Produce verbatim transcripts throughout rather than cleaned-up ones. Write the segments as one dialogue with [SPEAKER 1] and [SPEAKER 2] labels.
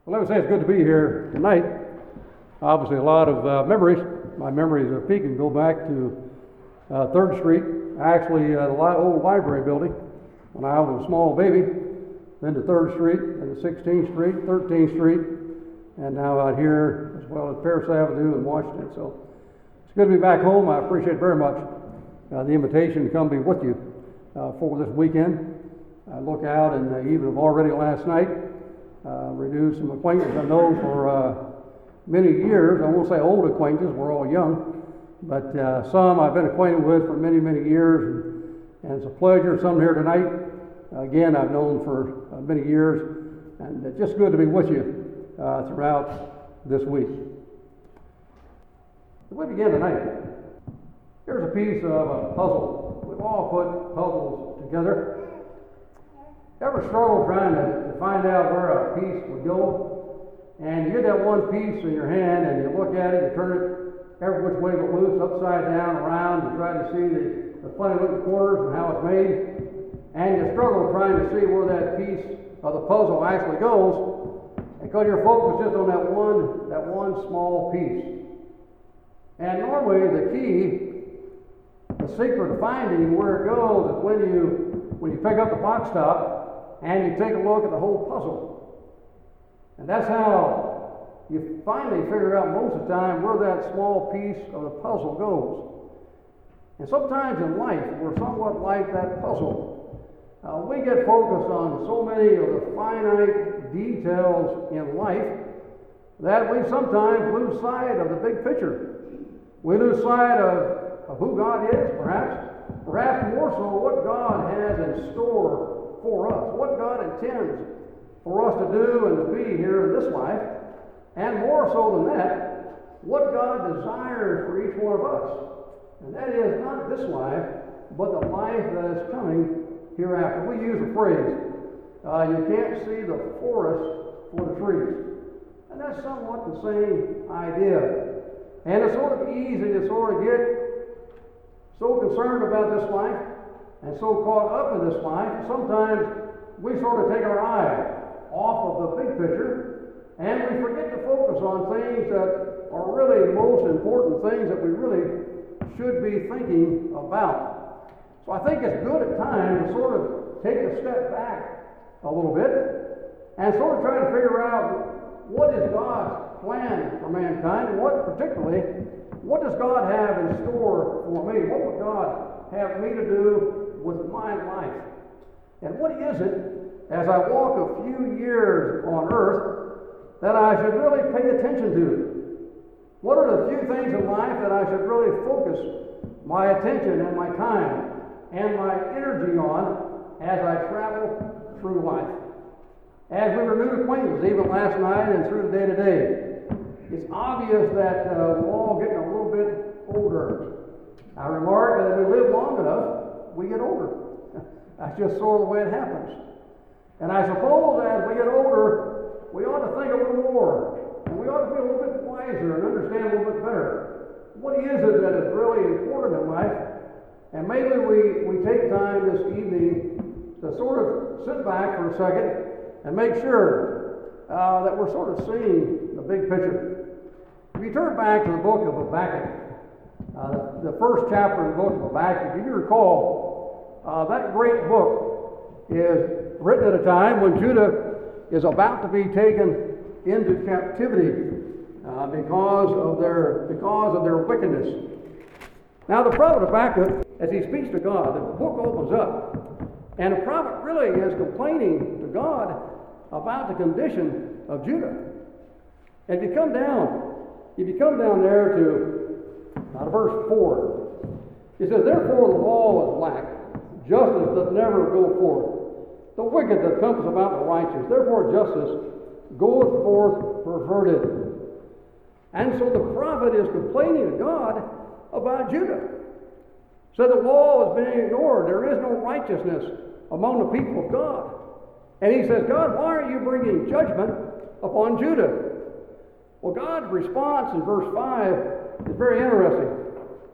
[SPEAKER 1] Well, let me say it's good to be here tonight. Obviously, a lot of uh, memories. My memories of Pekin go back to uh, third Street, actually uh, the li- old library building when I was a small baby, then to third Street, then to sixteenth Street, thirteenth Street, and now out here as well as Paris Avenue in Washington. So it's good to be back home. I appreciate very much uh, the invitation to come be with you uh, for this weekend. I look out and uh, even have already last night uh, renewed some acquaintances I know for uh, many years. I won't say old acquaintances, we're all young, but uh, some I've been acquainted with for many, many years, and, and it's a pleasure. Some here tonight, again, I've known for uh, many years, and it's just good to be with you uh, throughout this week. As we begin tonight, here's a piece of a puzzle. We've all put puzzles together. Ever struggle trying to, to find out where a piece would go? And you get that one piece in your hand and you look at it, you turn it every which way but loose, upside down, around, you try to see the, the funny looking corners and how it's made. And you struggle trying to see where that piece of the puzzle actually goes because you're focused just on that one, that one small piece. And normally the key, the secret to finding where it goes is when you, when you pick up the box top and you take a look at the whole puzzle. And that's how you finally figure out most of the time where that small piece of the puzzle goes. And sometimes in life, we're somewhat like that puzzle. Uh, we get focused on so many of the finite details in life that we sometimes lose sight of the big picture. We lose sight of, of who God is, perhaps. Perhaps more so what God has in store for us, what God intends for us to do and to be here in this life, and more so than that, what God desires for each one of us. And that is not this life, but the life that is coming hereafter. We use a phrase, uh, you can't see the forest for the trees. And that's somewhat the same idea. And it's sort of easy to sort of get so concerned about this life and so caught up in this life, sometimes we sort of take our eye off of the big picture and we forget to focus on things that are really most important things that we really should be thinking about. So I think it's good at times to sort of take a step back a little bit and sort of try to figure out what is God's plan for mankind, and what particularly, what does God have in store for me? What would God have me to do with my life? And what is it, as I walk a few years on earth, that I should really pay attention to? What are the few things in life that I should really focus my attention and my time and my energy on as I travel through life? As we renewed acquaintances, even last night and through the day to day, it's obvious that uh, we're all getting a little bit older. I remark that if we live long enough, we get older. That's just sort of the way it happens. And I suppose as we get older, we ought to think a little more. And we ought to be a little bit wiser and understand a little bit better. What is it that is really important in life? And maybe we, we take time this evening to sort of sit back for a second and make sure uh, that we're sort of seeing the big picture. If you turn back to the book of Habakkuk, uh, the first chapter of the book of Habakkuk, if you recall, uh, that great book is written at a time when Judah is about to be taken into captivity uh, because of their because of their wickedness. Now the prophet Habakkuk, as he speaks to God, the book opens up, and the prophet really is complaining to God about the condition of Judah. And if you come down, if you come down there to uh, verse four, it says, "Therefore the law is lack, justice doth never go forth. The wicked that compass about the righteous, therefore justice goeth forth perverted." And so the prophet is complaining to God about Judah. So the law is being ignored. There is no righteousness among the people of God. And he says, God, why are you bringing judgment upon Judah? Well, God's response in verse five is very interesting.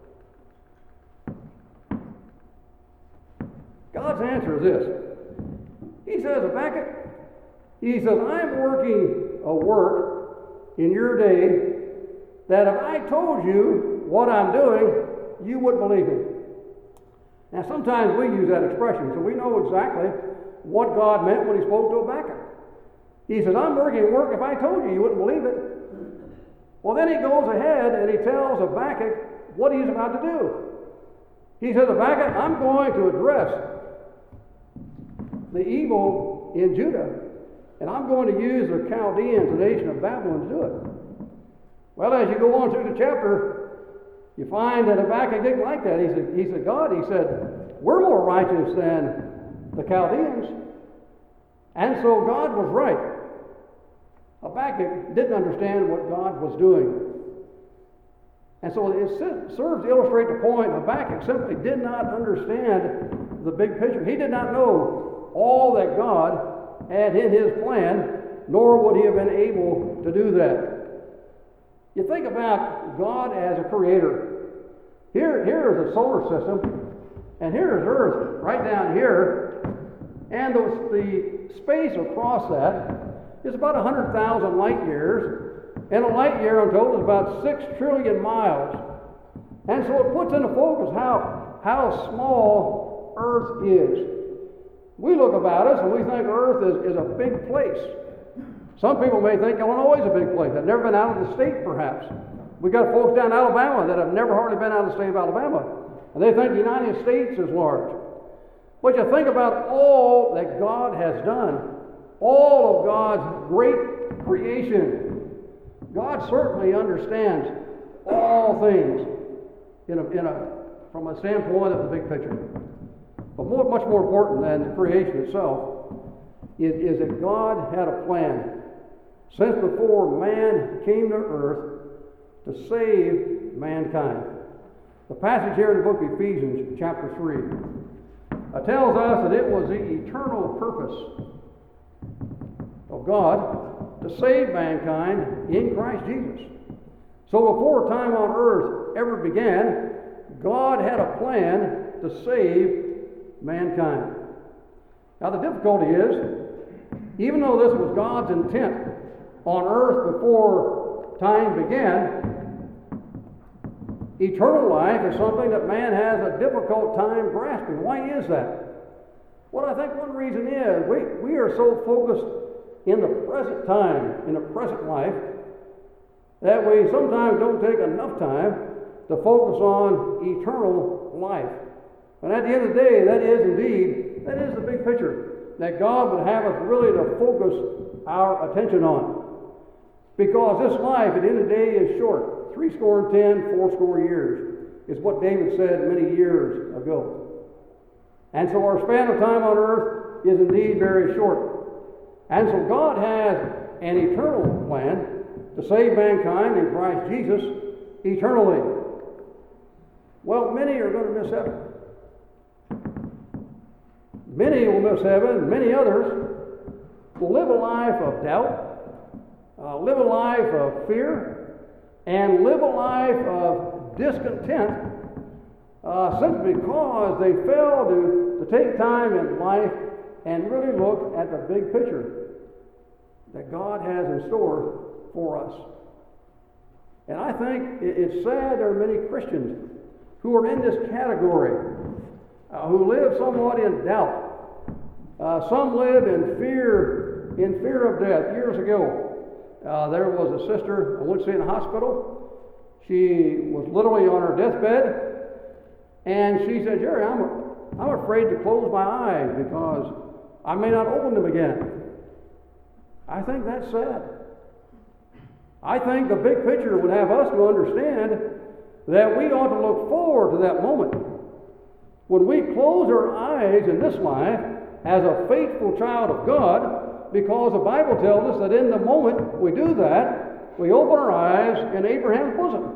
[SPEAKER 1] God's answer is this. He says, Habakkuk, he says, I'm working a work in your day that if I told you what I'm doing, you wouldn't believe me. Now, sometimes we use that expression, so we know exactly what God meant when he spoke to Habakkuk. He says, I'm working work. If I told you, you wouldn't believe it. Well, then he goes ahead and he tells Habakkuk what he's about to do. He says, Habakkuk, I'm going to address the evil in Judah, and I'm going to use the Chaldeans, the nation of Babylon, to do it. Well, as you go on through the chapter, you find that Habakkuk didn't like that. He said, he said, God, he said, we're more righteous than the Chaldeans. And so God was right. Habakkuk didn't understand what God was doing. And so it serves to illustrate the point. Habakkuk simply did not understand the big picture. He did not know all that God had in his plan, nor would he have been able to do that. You think about God as a creator. Here, here is a solar system, and here is Earth, right down here. And the, the space across that is about one hundred thousand light years, and a light year, I'm told, is about six trillion miles. And so it puts into focus how, how small Earth is. We look about us and we think Earth is, is a big place. Some people may think Illinois is a big place. They've never been out of the state, perhaps. We've got folks down in Alabama that have never hardly been out of the state of Alabama, and they think the United States is large. But you think about all that God has done, all of God's great creation. God certainly understands all things in a, in a, from a standpoint of the big picture. But more, much more important than the creation itself is, is that God had a plan since before man came to earth to save mankind. The passage here in the book of Ephesians, chapter three, uh, tells us that it was the eternal purpose of God to save mankind in Christ Jesus. So before time on earth ever began, God had a plan to save mankind. Now the difficulty is, even though this was God's intent on earth before time began, eternal life is something that man has a difficult time grasping. Why is that? Well, I think one reason is we, we are so focused in the present time, in the present life, that we sometimes don't take enough time to focus on eternal life. And at the end of the day, that is indeed, that is the big picture that God would have us really to focus our attention on. Because this life at the end of the day is short. Three score and ten, four score years is what David said many years ago. And so our span of time on earth is indeed very short. And so God has an eternal plan to save mankind in Christ Jesus eternally. Well, many are going to miss heaven. Many will miss heaven. Many others will live a life of doubt, uh, live a life of fear, and live a life of discontent uh, simply because they fail to, to take time in life and really look at the big picture that God has in store for us. And I think it's sad there are many Christians who are in this category, uh, who live somewhat in doubt. Uh, some live in fear, in fear of death. Years ago, uh, there was a sister, I went to see in the hospital. She was literally on her deathbed, and she said, Jerry, I'm, I'm afraid to close my eyes because I may not open them again. I think that's sad. I think the big picture would have us to understand that we ought to look forward to that moment when we close our eyes in this life as a faithful child of God, because the Bible tells us that in the moment we do that, we open our eyes in Abraham's bosom.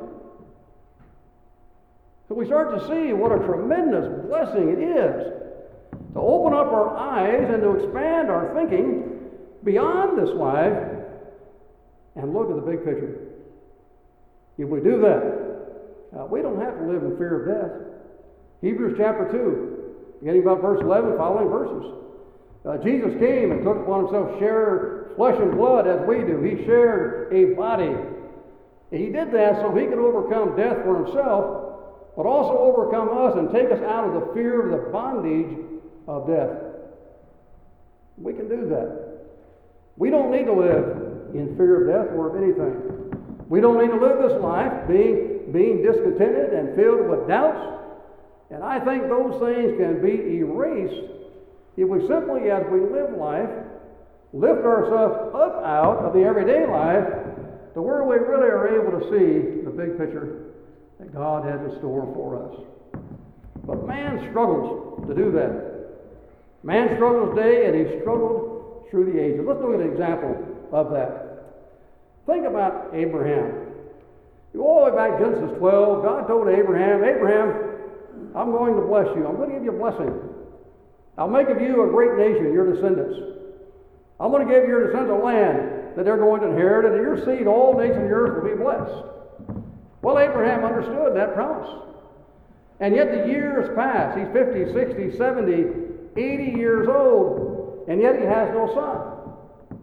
[SPEAKER 1] So we start to see what a tremendous blessing it is to open up our eyes and to expand our thinking beyond this life and look at the big picture. If we do that, uh, we don't have to live in fear of death. Hebrews chapter two, beginning about verse eleven, following verses. Uh, Jesus came and took upon himself share, flesh and blood as we do. He shared a body. And he did that so he could overcome death for himself, but also overcome us and take us out of the fear of the bondage of death. We can do that. We don't need to live in fear of death or of anything. We don't need to live this life being, being discontented and filled with doubts. And I think those things can be erased if we simply, as we live life, lift ourselves up out of the everyday life to where we really are able to see the big picture that God has in store for us. But man struggles to do that. Man struggles today, and he struggled through the ages. Let's look at an example of that. Think about Abraham. You go all the way back to Genesis twelve. God told Abraham, Abraham, I'm going to bless you. I'm going to give you a blessing. I'll make of you a great nation, your descendants. I'm going to give your descendants a land that they're going to inherit, and in your seed all nations of the earth will be blessed. Well, Abraham understood that promise. And yet the years pass. He's fifty, sixty, seventy, eighty years old, and yet he has no son.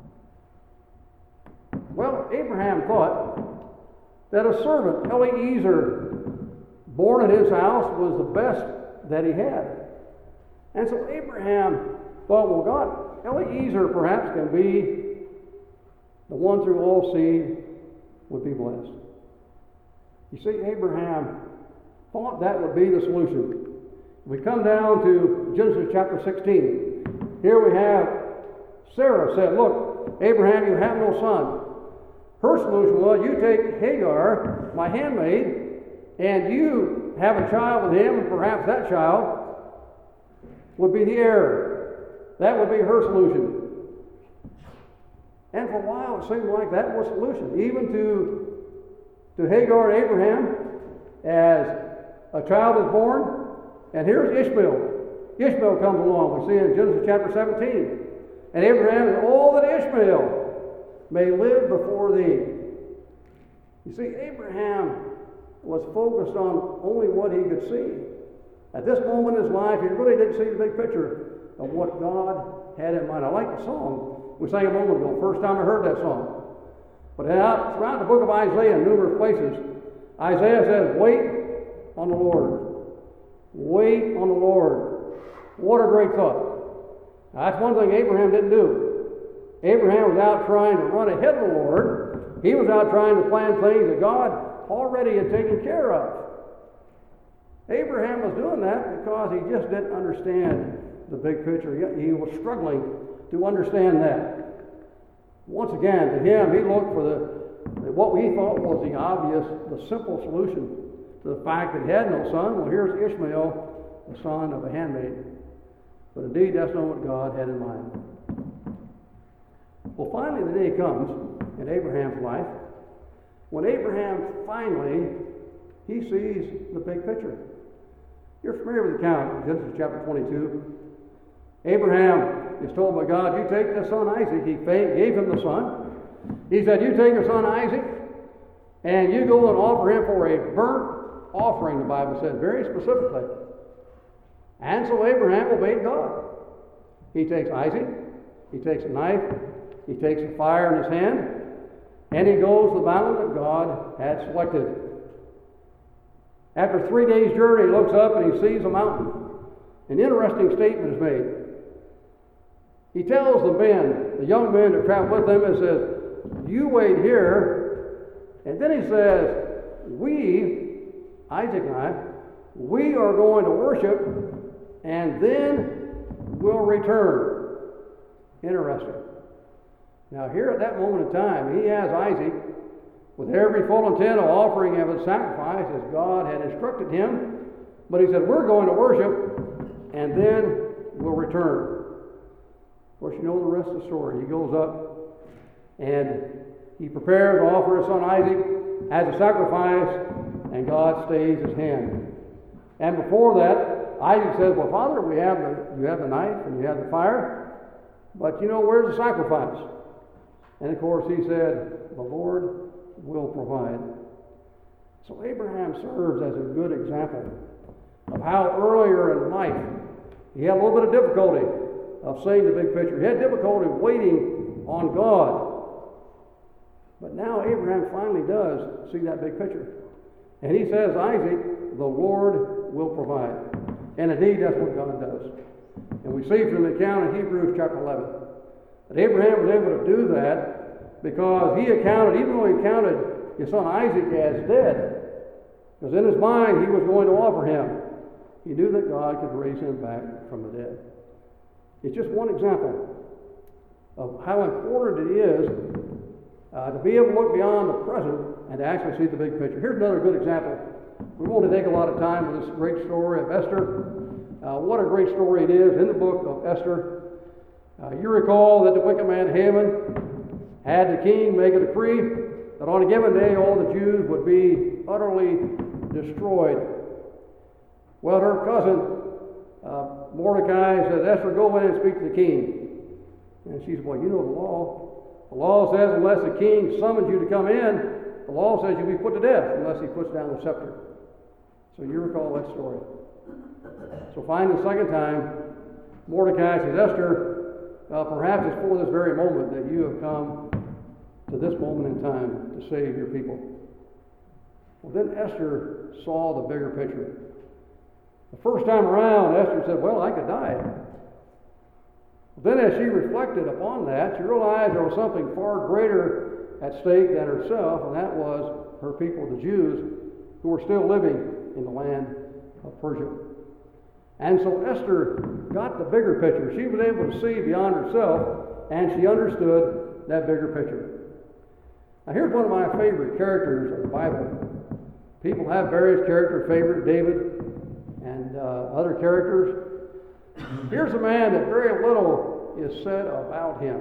[SPEAKER 1] Well, Abraham thought that a servant, Eliezer, born at his house, was the best that he had. And so Abraham thought, well, God, Eliezer perhaps can be the one through all seed would be blessed. You see, Abraham thought that would be the solution. We come down to Genesis chapter sixteen. Here we have Sarah said, look, Abraham, you have no son. Her solution was, you take Hagar, my handmaid, and you have a child with him, and perhaps that child would be the heir. That would be her solution. And for a while it seemed like that was the solution. Even to, to Hagar and Abraham, as a child is born, and here's Ishmael. Ishmael comes along, we see in Genesis chapter seventeen. And Abraham is, all that Ishmael may live before thee. You see, Abraham was focused on only what he could see. At this moment in his life, he really didn't see the big picture of what God had in mind. I like the song we sang a moment ago, first time I heard that song. But out, throughout the book of Isaiah, in numerous places, Isaiah says, wait on the Lord. Wait on the Lord. What a great thought. Now, that's one thing Abraham didn't do. Abraham was out trying to run ahead of the Lord. He was out trying to plan things that God already had taken care of. Abraham was doing that because he just didn't understand the big picture. He was struggling to understand that. Once again, to him, he looked for the what he thought was the obvious, the simple solution to the fact that he had no son. Well, here's Ishmael, the son of a handmaid. But indeed, that's not what God had in mind. Well, finally, the day comes in Abraham's life when Abraham finally, he sees the big picture. You're familiar with the account in Genesis chapter twenty-two. Abraham is told by God, you take this son Isaac. He gave him the son. He said, you take your son Isaac, and you go and offer him for a burnt offering, the Bible says, very specifically. And so Abraham obeyed God. He takes Isaac, he takes a knife, he takes a fire in his hand, and he goes to the mountain that God had selected. After three days' journey, he looks up and he sees a mountain. An interesting statement is made. He tells the men, the young men that travel with him, and says, you wait here. And then he says, we, Isaac and I, we are going to worship, and then we'll return. Interesting. Now here at that moment in time, he has Isaac with every full intent of offering him a sacrifice as God had instructed him. But he said, we're going to worship, and then we'll return. Of course, you know the rest of the story. He goes up, and he prepares to offer his son Isaac as a sacrifice, and God stays his hand. And before that, Isaac says, well, Father, we have the, you have the knife, and you have the fire, but you know, where's the sacrifice? And of course, he said, the Lord will provide. So Abraham serves as a good example of how earlier in life he had a little bit of difficulty of seeing the big picture. He had difficulty waiting on God. But now Abraham finally does see that big picture. And he says, Isaac, the Lord will provide. And indeed, that's what God does. And we see from the account in Hebrews chapter eleven that Abraham was able to do that because he accounted, even though he counted his son Isaac as dead, because in his mind he was going to offer him, he knew that God could raise him back from the dead. It's just one example of how important it is uh, to be able to look beyond the present and to actually see the big picture. Here's another good example. We won't take a lot of time with this great story of Esther. Uh, what a great story it is in the book of Esther. Uh, you recall that the wicked man Haman had the king make a decree that on a given day all the Jews would be utterly destroyed. Well, her cousin uh, Mordecai said, Esther, go in and speak to the king. And she said, well, you know the law. The law says unless the king summons you to come in, the law says you'll be put to death unless he puts down the scepter. So you recall that story. So finally, the second time, Mordecai says, Esther, uh, perhaps it's for this very moment that you have come to this moment in time to save your people. Well, then Esther saw the bigger picture. The first time around, Esther said, well, I could die. Then as she reflected upon that, she realized there was something far greater at stake than herself, and that was her people, the Jews, who were still living in the land of Persia. And so Esther got the bigger picture. She was able to see beyond herself, and she understood that bigger picture. Now here's one of my favorite characters of the Bible. People have various character favorite, David and uh, other characters. Here's a man that very little is said about him.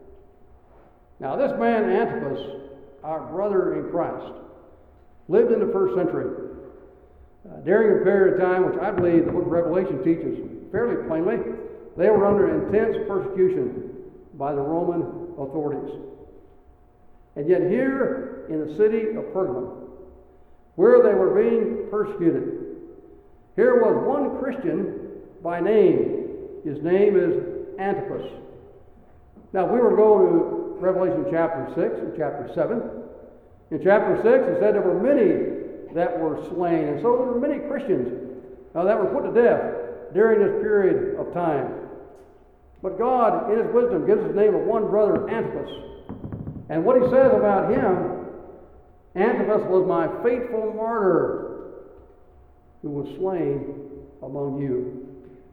[SPEAKER 1] Now this man Antipas, our brother in Christ, lived in the first century. Uh, during a period of time, which I believe the book of Revelation teaches fairly plainly, they were under intense persecution by the Roman authorities. And yet here in the city of Pergamum, where they were being persecuted, here was one Christian by name. His name is Antipas. Now we were to go to Revelation chapter six and chapter seven. In chapter six it said there were many that were slain, and so there were many Christians uh, that were put to death during this period of time. But God, in His wisdom, gives the name of one brother, Antipas. And what He says about him, Antipas was my faithful martyr who was slain among you.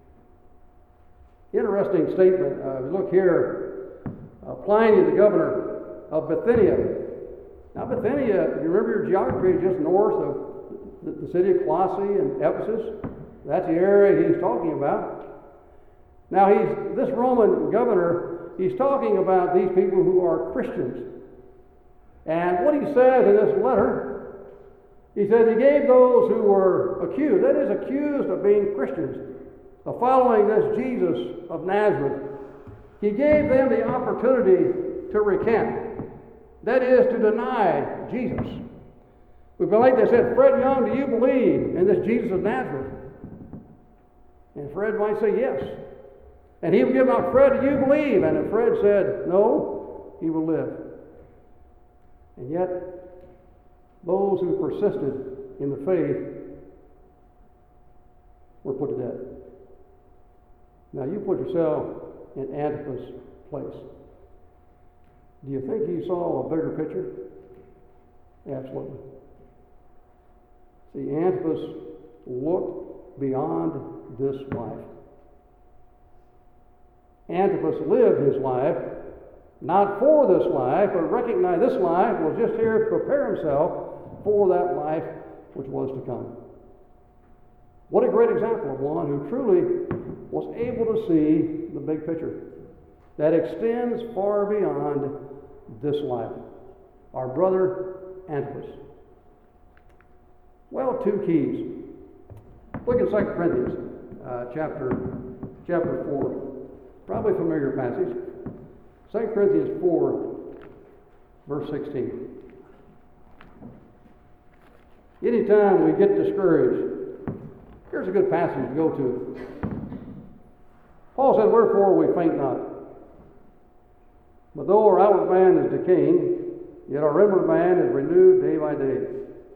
[SPEAKER 1] Interesting statement. Uh, look here. Uh, Pliny, the governor of Bithynia. Now, Bithynia, if you remember your geography, is just north of the, the city of Colossae and Ephesus. That's the area he's talking about. Now, he's this Roman governor, he's talking about these people who are Christians. And what he says in this letter, he says he gave those who were accused, that is, accused of being Christians, of following this Jesus of Nazareth, he gave them the opportunity to recant. That is, to deny Jesus. We've been like they said, Fred Young, do you believe in this Jesus of Nazareth? And Fred might say yes. And he would give out, Fred, do you believe? And if Fred said no, he will live. And yet, those who persisted in the faith were put to death. Now you put yourself in Antipas' place. Do you think he saw a bigger picture? Absolutely. See, Antipas looked beyond this life. Antipas lived his life not for this life, but recognized this life was just here to prepare himself for that life which was to come. What a great example of one who truly was able to see the big picture that extends far beyond this life. Our brother Antipas. Well, two keys. Look at Second Corinthians uh, chapter, chapter four. Probably a familiar passage. Second Corinthians four, verse sixteen. Anytime we get discouraged, here's a good passage to go to. Paul said, wherefore we faint not. But though our outward man is decaying, yet our inward man is renewed day by day.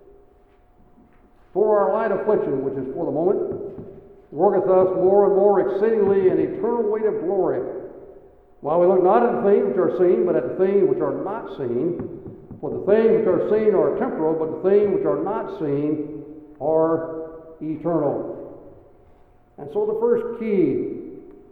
[SPEAKER 1] For our light affliction, which is for the moment, worketh us more and more exceedingly an eternal weight of glory, while we look not at the things which are seen, but at the things which are not seen. For the things which are seen are temporal, but the things which are not seen are eternal. And so the first key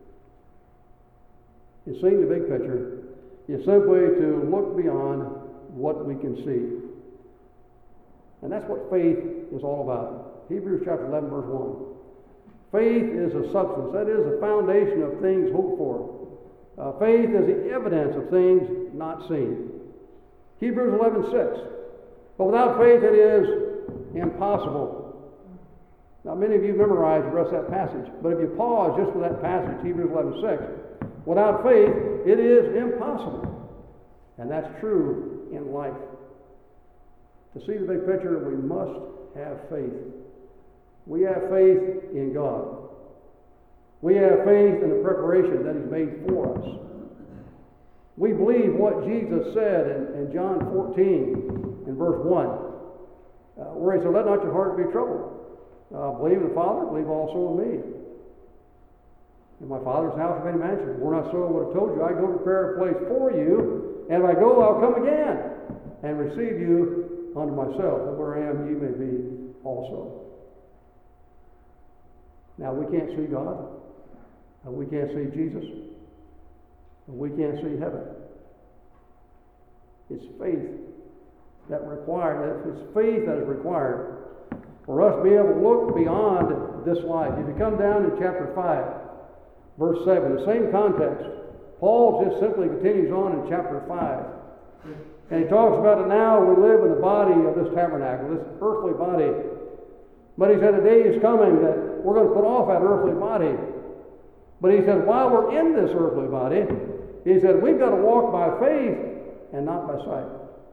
[SPEAKER 1] in seeing the big picture is simply to look beyond what we can see. And that's what faith is all about. Hebrews chapter eleven, verse one. Faith is a substance, that is, a foundation of things hoped for. Uh, faith is the evidence of things not seen. Hebrews eleven six. But without faith it is impossible. Now many of you memorized the rest of that passage, but if you pause just for that passage, Hebrews eleven six, without faith it is impossible. And that's true in life. To see the big picture, we must have faith. We have faith in God. We have faith in the preparation that He's made for us. We believe what Jesus said in, in John fourteen, in verse one, uh, where He said, "Let not your heart be troubled. Uh, believe in the Father, believe also in me. In my Father's house are many mansions. Were not so, I would have told you, I go prepare a place for you, and if I go, I'll come again and receive you unto myself, that where I am, ye may be also." Now, we can't see God, and we can't see Jesus, and we can't see heaven. It's faith that required, it's faith that is required for us to be able to look beyond this life. If you come down in chapter five, verse seven, the same context, Paul just simply continues on in chapter five. And he talks about it now, we live in the body of this tabernacle, this earthly body. But he said a day is coming that we're going to put off that earthly body. But he said while we're in this earthly body, he said we've got to walk by faith and not by sight.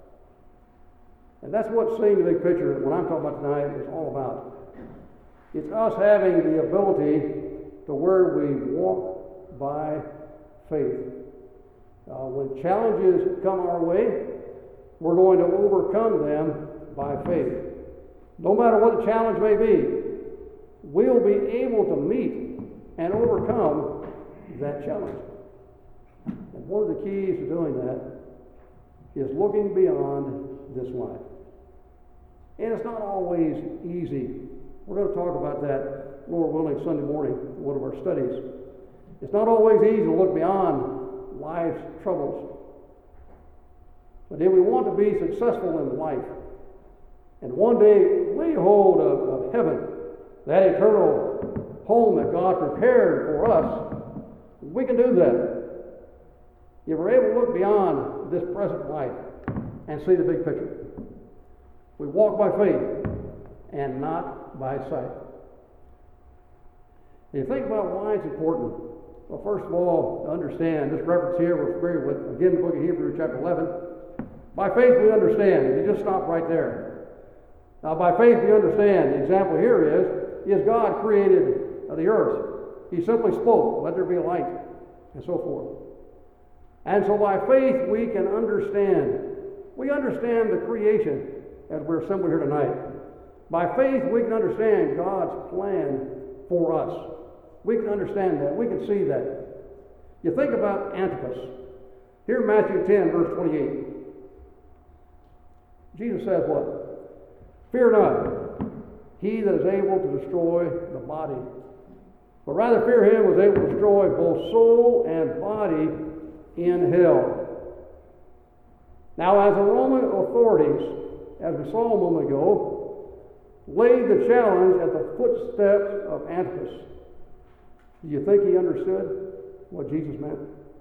[SPEAKER 1] And that's what seeing the big picture, what I'm talking about tonight, is all about. It's us having the ability to where we walk by faith. Uh, when challenges come our way, we're going to overcome them by faith. No matter what the challenge may be, we'll be able to meet and overcome that challenge. And one of the keys to doing that is looking beyond this life. And it's not always easy. We're going to talk about that, Lord willing, Sunday morning in one of our studies. It's not always easy to look beyond life's troubles. But if we want to be successful in life, and one day lay hold of, of heaven, that eternal home that God prepared for us, we can do that. If we're able to look beyond this present life and see the big picture. We walk by faith and not by sight. And you think about why it's important. Well, first of all, to understand, this reference here we're familiar with, again, the book of Hebrews, chapter eleven. By faith we understand. If you just stop right there. Now, by faith we understand. The example here is, is God created the earth. He simply spoke, let there be light, and so forth. And so by faith we can understand. We understand the creation as we're assembled here tonight. By faith we can understand God's plan for us. We can understand that. We can see that. You think about Antipas. Here in Matthew ten, verse twenty-eight. Jesus says what? Fear not, he that is able to destroy the body, but rather fear him who is able to destroy both soul and body in hell. Now, as the Roman authorities, as we saw a moment ago, laid the challenge at the footsteps of Antipas, do you think he understood what Jesus meant?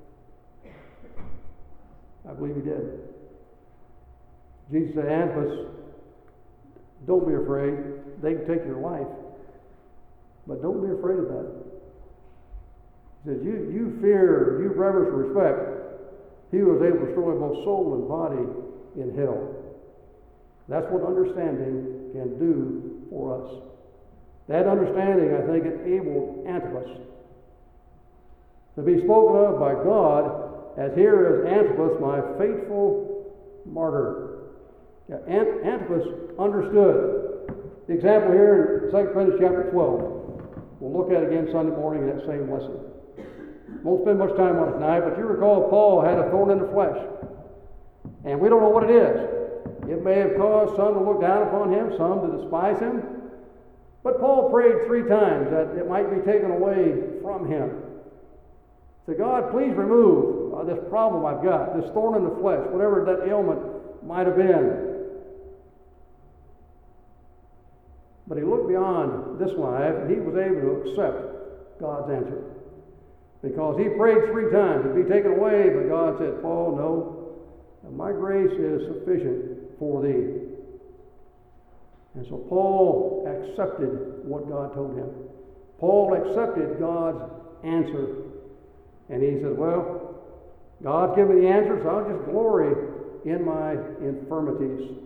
[SPEAKER 1] I believe he did. Jesus said, Antipas, don't be afraid. They can take your life. But don't be afraid of that. He says, you, you fear, you reverence and respect. He was able to destroy both soul and body in hell. That's what understanding can do for us. That understanding, I think, enabled Antipas to be spoken of by God as here is Antipas, my faithful martyr. Yeah, Ant- Antipas understood. The example here in Second Corinthians chapter twelve. We'll look at it again Sunday morning in that same lesson. Won't spend much time on it tonight, but you recall Paul had a thorn in the flesh. And we don't know what it is. It may have caused some to look down upon him, some to despise him. But Paul prayed three times that it might be taken away from him. So God, please remove uh, this problem I've got, this thorn in the flesh, whatever that ailment might have been. But he looked beyond this life, and he was able to accept God's answer. Because he prayed three times to be taken away, but God said, Paul, no, my grace is sufficient for thee. And so Paul accepted what God told him. Paul accepted God's answer. And he said, well, God's given me the answer, so I'll just glory in my infirmities.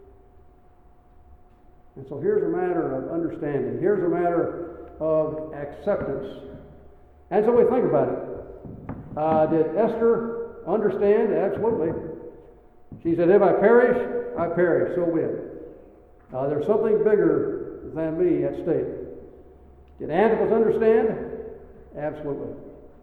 [SPEAKER 1] And so here's a matter of understanding. Here's a matter of acceptance. And so we think about it. Uh, did Esther understand? Absolutely. She said, if I perish, I perish. So be it. Uh, there's something bigger than me at stake. Did Antipas understand? Absolutely.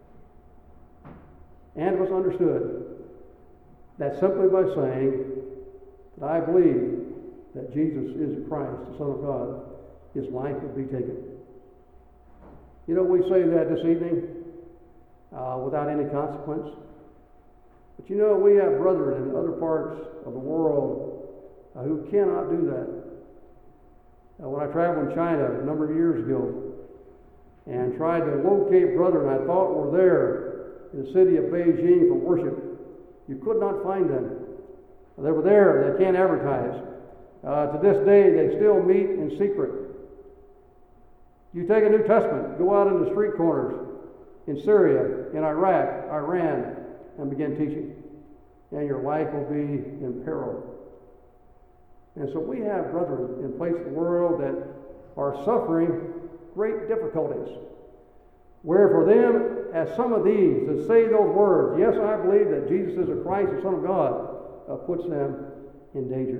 [SPEAKER 1] Antipas understood that simply by saying that I believe that Jesus is the Christ, the Son of God, his life would be taken. You know, we say that this evening uh, without any consequence. But you know, we have brethren in other parts of the world uh, who cannot do that. Uh, when I traveled in China a number of years ago and tried to locate brethren I thought were there in the city of Beijing for worship, you could not find them. They were there, they can't advertise. Uh, to this day, they still meet in secret. You take a New Testament, go out in the street corners in Syria, in Iraq, Iran, and begin teaching. And your life will be in peril. And so we have brethren in places of the world that are suffering great difficulties. Where for them, as some of these, that say those words, yes, I believe that Jesus is the Christ, the Son of God, uh, puts them in danger.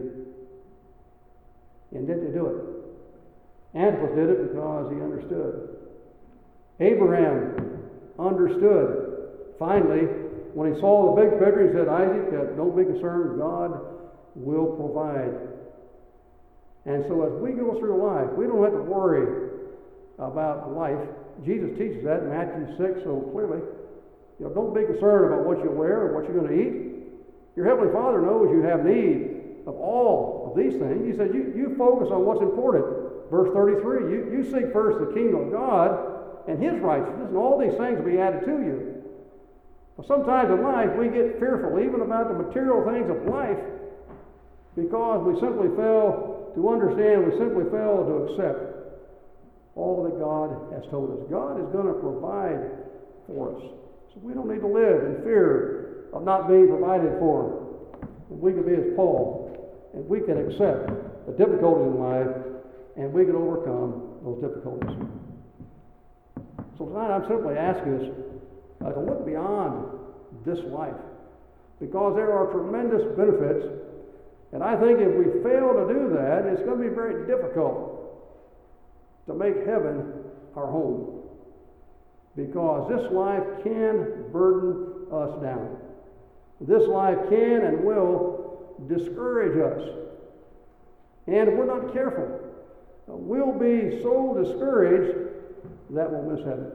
[SPEAKER 1] And did they do it? Antipas did it because he understood. Abraham understood. Finally, when he saw the big picture, he said, Isaac, uh, don't be concerned, God will provide. And so as we go through life, we don't have to worry about life. Jesus teaches that in Matthew six so clearly. You know, don't be concerned about what you wear or what you're going to eat. Your Heavenly Father knows you have need of all of these things. He said, you, you focus on what's important. Verse thirty-three, you, you seek first the kingdom of God and his righteousness, and all these things will be added to you. But sometimes in life we get fearful even about the material things of life because we simply fail to understand, we simply fail to accept all that God has told us. God is going to provide for us. So we don't need to live in fear of not being provided for. And we can be as Paul, and we can accept the difficulties in life, and we can overcome those difficulties. So tonight I'm simply asking us uh, to look beyond this life, because there are tremendous benefits, and I think if we fail to do that, it's going to be very difficult to make heaven our home, because this life can burden us down. This life can and will discourage us. And if we're not careful, we'll be so discouraged that we'll miss heaven.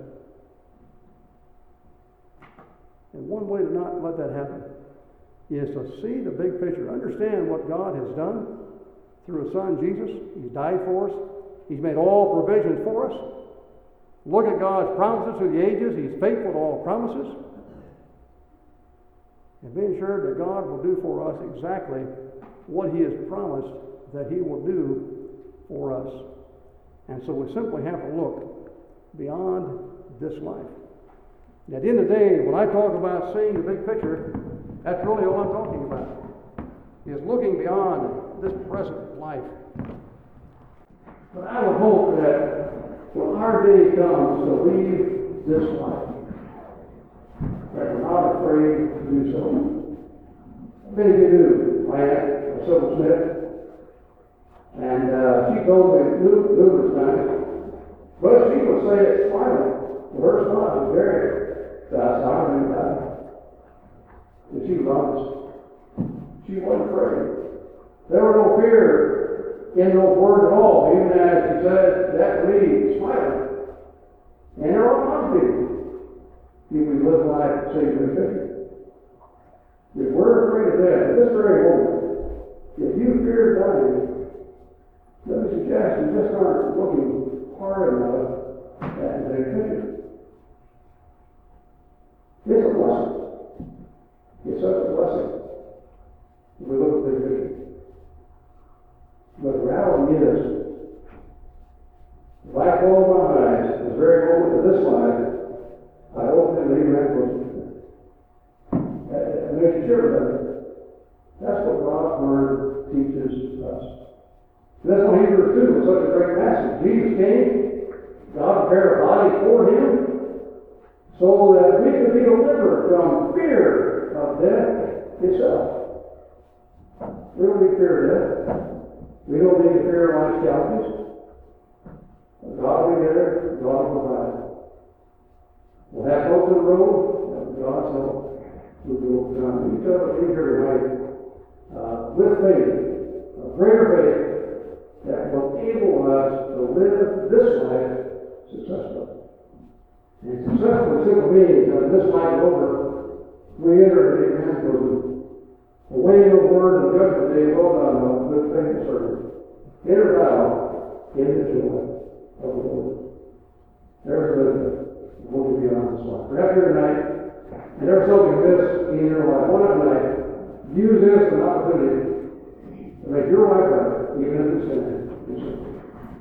[SPEAKER 1] And one way to not let that happen is to see the big picture, understand what God has done through His Son Jesus. He's died for us. He's made all provisions for us. Look at God's promises through the ages. He's faithful to all promises. And be assured that God will do for us exactly what He has promised that He will do for us. And so we simply have to look beyond this life. And at the end of the day, when I talk about seeing the big picture, that's really all I'm talking about, is looking beyond this present life. But I would hope that when our day comes to leave this life, that were not afraid to do so. Many of you knew my aunt, Sybil Smith, and uh, she told me numerous times, but she would say it smiling. Her smile was very satisfying about it. And she was honest. She wasn't afraid. There was no fear in those words at all, even as she said that to me, smiling. And there are a lot of people. If we live life saving the picture. If we're afraid of death, at this very moment, if you fear dying, let me suggest you just aren't looking hard enough at the big picture. It's a blessing. It's such a blessing. If we look at the big picture. But the reality is, if I close my eyes, at the very moment of this life, I open and leave that close. And make sure of it. That's what God's Word teaches us. And that's why Hebrews two was such a great passage. Jesus came, God prepared a body for him, so that we could be delivered from fear of death itself. We don't need fear of death. We don't need to fear life's challenges. God will be there, God will provide. We'll have hope in the road, and God's help. We will come each of us in here tonight uh, with faith, a greater faith that will enable us to live this life successfully. And successfully simply means that this life is over, we enter into the awaiting the word and judgment day, well done, O good faithful servant. Enter thou in the joy of the Lord. There's the hope beyond this life. We're up here tonight. And there's something this in your life. One of tonight, use this as an opportunity to make your life better, even if it's sin.